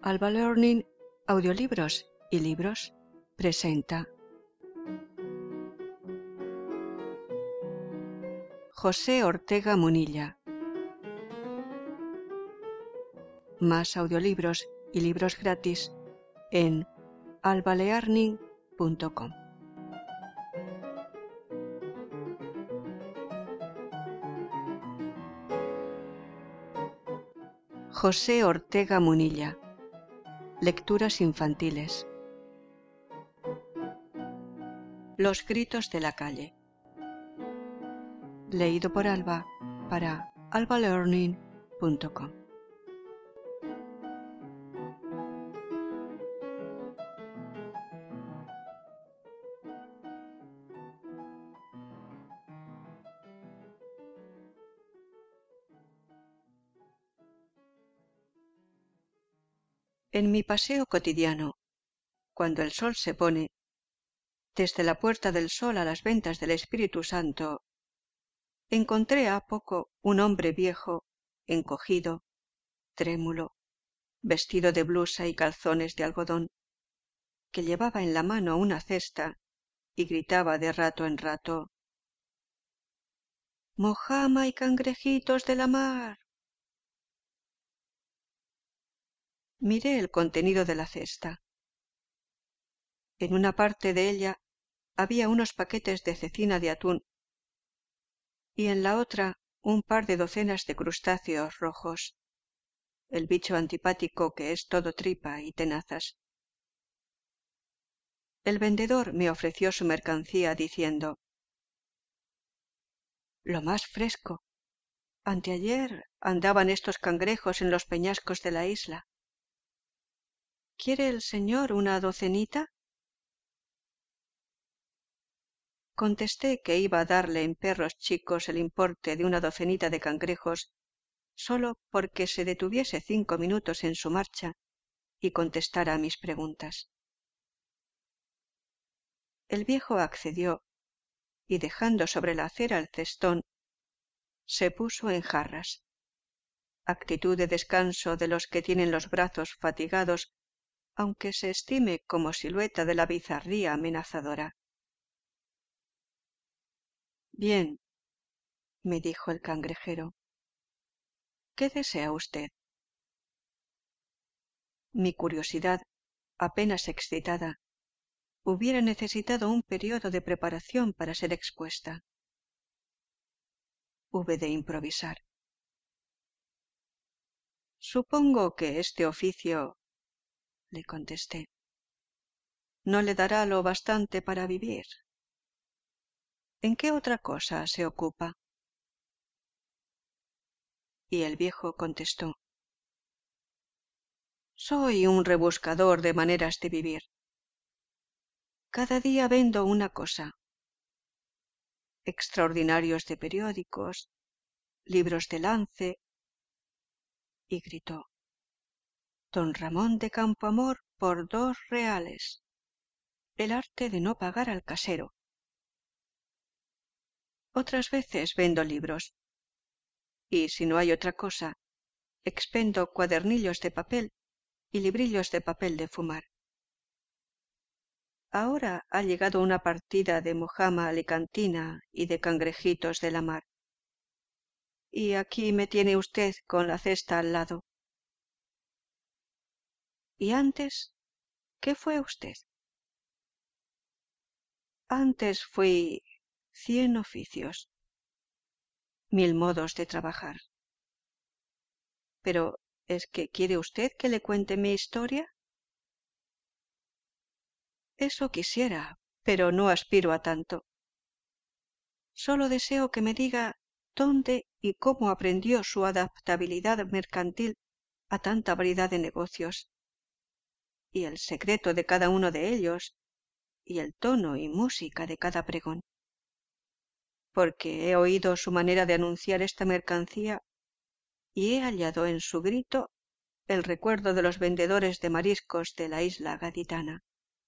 Alba Learning Audiolibros y Libros presenta José Ortega Munilla. Más audiolibros y libros gratis en albalearning.com. José Ortega Munilla. Lecturas infantiles. Los gritos de la calle. Leído por Alba para albalearning.com. En mi paseo cotidiano, cuando el sol se pone, desde la Puerta del Sol a las Ventas del Espíritu Santo, encontré há poco un hombre viejo, encogido, trémulo, vestido de blusa y calzones de algodón, que llevaba en la mano una cesta y gritaba de rato en rato: «¡Mojama y cangrejitos de la mar!». Miré el contenido de la cesta. En una parte de ella había unos paquetes de cecina de atún y en la otra un par de docenas de crustáceos rojos, el bicho antipático que es todo tripa y tenazas. El vendedor me ofreció su mercancía diciendo: «Lo más fresco. Anteayer andaban estos cangrejos en los peñascos de la isla. ¿Quiere el señor una docenita?». Contesté que iba a darle en perros chicos el importe de una docenita de cangrejos solo porque se detuviese 5 minutos en su marcha y contestara a mis preguntas. El viejo accedió y, dejando sobre la acera el cestón, se puso en jarras, actitud de descanso de los que tienen los brazos fatigados, aunque se estime como silueta de la bizarría amenazadora. «Bien», me dijo el cangrejero, «¿qué desea usted?». Mi curiosidad, apenas excitada, hubiera necesitado un periodo de preparación para ser expuesta. Hube de improvisar. «Supongo que este oficio», le contesté, «no le dará lo bastante para vivir. ¿En qué otra cosa se ocupa?». Y el viejo contestó: «Soy un rebuscador de maneras de vivir. Cada día vendo una cosa: extraordinarios de periódicos, libros de lance». Y gritó: «Don Ramón de Campoamor por 2 reales. El arte de no pagar al casero». Otras veces vendo libros, y si no hay otra cosa, expendo cuadernillos de papel y librillos de papel de fumar. Ahora ha llegado una partida de mojama alicantina y de cangrejitos de la mar. Y aquí me tiene usted con la cesta al lado. ¿Y antes qué fue usted?». «Antes fui 100 oficios, 1000 modos de trabajar». «Pero ¿es que quiere usted que le cuente mi historia?». «Eso quisiera, pero no aspiro a tanto. Solo deseo que me diga dónde y cómo aprendió su adaptabilidad mercantil a tanta variedad de negocios, y el secreto de cada uno de ellos, y el tono y música de cada pregón. Porque he oído su manera de anunciar esta mercancía y he hallado en su grito el recuerdo de los vendedores de mariscos de la isla gaditana».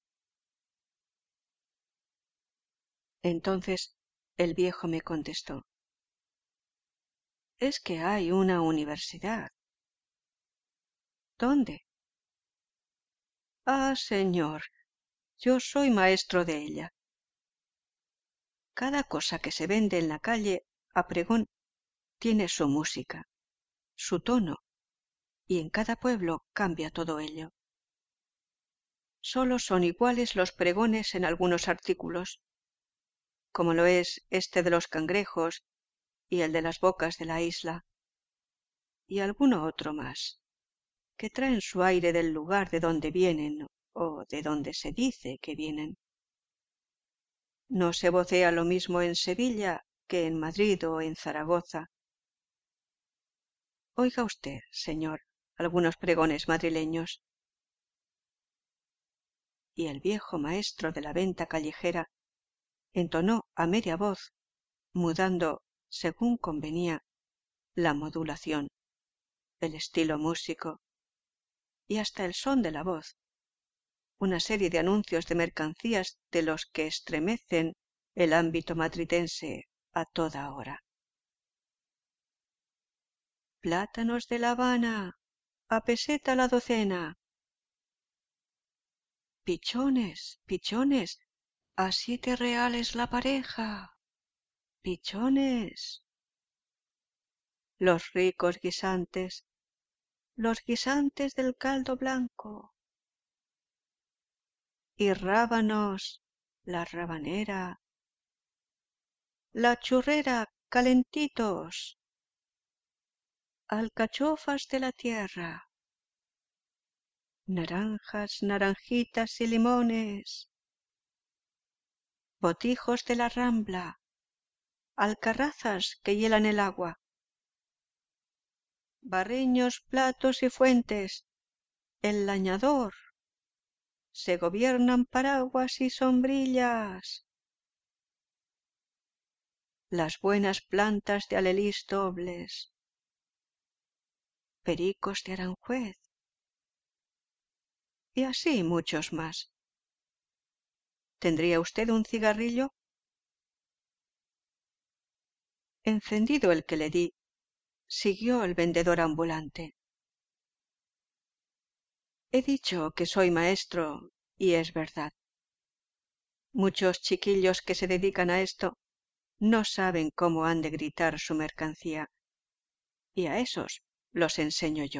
Entonces el viejo me contestó: «Es que hay una universidad». «¿Dónde?». Ah, señor, yo soy maestro de ella. Cada cosa que se vende en la calle a pregón tiene su música, su tono, y en cada pueblo cambia todo ello. Solo son iguales los pregones en algunos artículos, como lo es este de los cangrejos y el de las bocas de la isla, y alguno otro más, que traen su aire del lugar de donde vienen o de donde se dice que vienen. No se vocea lo mismo en Sevilla que en Madrid o en Zaragoza. Oiga usted, señor, algunos pregones madrileños. Y el viejo maestro de la venta callejera entonó a media voz, mudando, según convenía, la modulación, el estilo músico y hasta el son de la voz, una serie de anuncios de mercancías de los que estremecen el ámbito madridense a toda hora. Plátanos de La Habana, a peseta la docena. Pichones, pichones, a 7 reales la pareja. Pichones. Los ricos guisantes, los guisantes del caldo blanco. Y rábanos, la rabanera, la churrera, calentitos. Alcachofas de la tierra, naranjas, naranjitas y limones, botijos de la Rambla, alcarrazas que hielan el agua, barreños, platos y fuentes, el lañador, se gobiernan paraguas y sombrillas, las buenas plantas de alelís dobles, pericos de Aranjuez, y así muchos más. ¿Tendría usted un cigarrillo? Encendido el que le di, siguió el vendedor ambulante. He dicho que soy maestro, y es verdad. Muchos chiquillos que se dedican a esto no saben cómo han de gritar su mercancía, y a esos los enseño yo.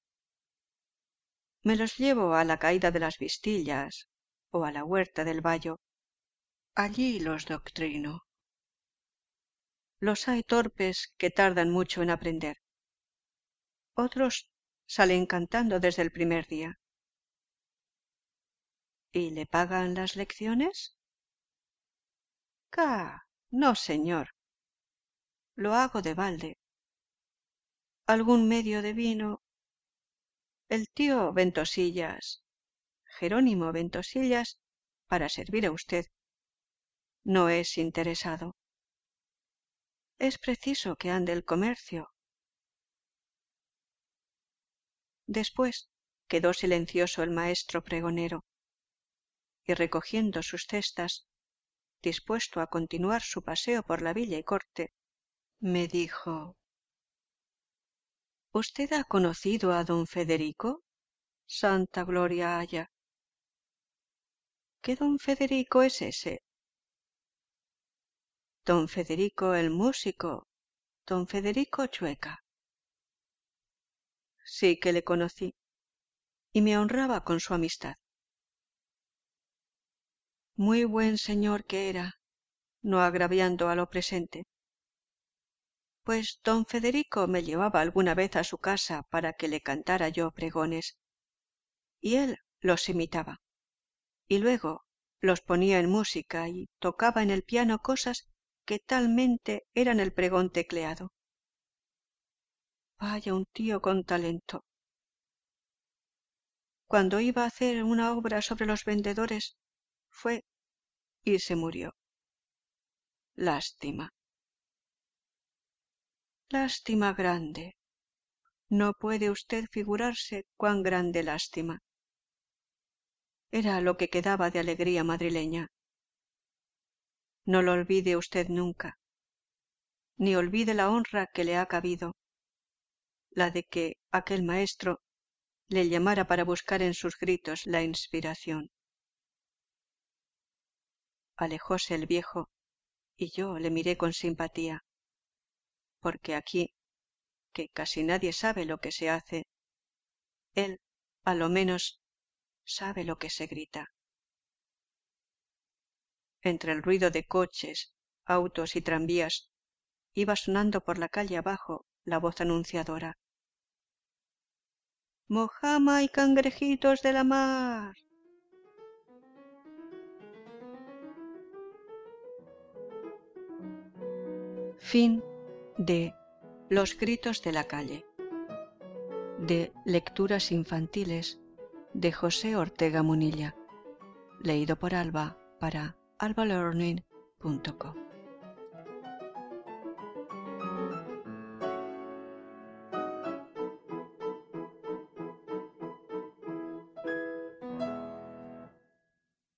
Me los llevo a la caída de las Vistillas o a la huerta del Bayo. Allí los doctrino. Los hay torpes que tardan mucho en aprender. Otros salen cantando desde el primer día. ¿Y le pagan las lecciones? No, señor. Lo hago de balde. Algún medio de vino. El tío Ventosillas, Jerónimo Ventosillas, para servir a usted, no es interesado. Es preciso que ande el comercio. Después quedó silencioso el maestro pregonero, y recogiendo sus cestas, dispuesto a continuar su paseo por la villa y corte, me dijo: ¿Usted ha conocido a don Federico? Santa gloria haya. ¿Qué don Federico es ese? Don Federico el músico, don Federico Chueca. Sí que le conocí, y me honraba con su amistad. Muy buen señor que era, no agraviando a lo presente. Pues don Federico me llevaba alguna vez a su casa para que le cantara yo pregones, y él los imitaba, y luego los ponía en música y tocaba en el piano cosas que talmente eran el pregón tecleado. Vaya un tío con talento. Cuando iba a hacer una obra sobre los vendedores, fue y se murió. Lástima. Lástima grande. No puede usted figurarse cuán grande lástima. Era lo que quedaba de alegría madrileña. No lo olvide usted nunca, ni olvide la honra que le ha cabido, la de que aquel maestro le llamara para buscar en sus gritos la inspiración. Alejóse el viejo y yo le miré con simpatía, porque aquí, que casi nadie sabe lo que se hace, él, a lo menos, sabe lo que se grita. Entre el ruido de coches, autos y tranvías, iba sonando por la calle abajo la voz anunciadora. ¡Mojama y cangrejitos de la mar! Fin de Los gritos de la calle, de Lecturas infantiles de José Ortega Munilla, leído por Alba para albalearning.com.